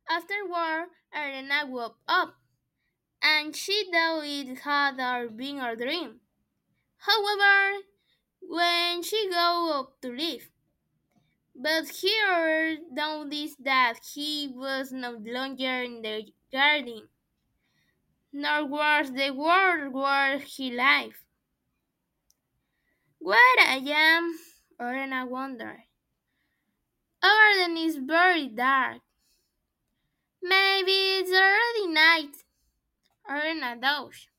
Afterward, Arena woke up, and she thought it had all been a dream. However, when she got up to leave, but here noticed that he was no longer in the garden, nor was the world where he lived. Where I am, Orena wondered. Our garden is very dark. Maybe it's already night, Orena thought.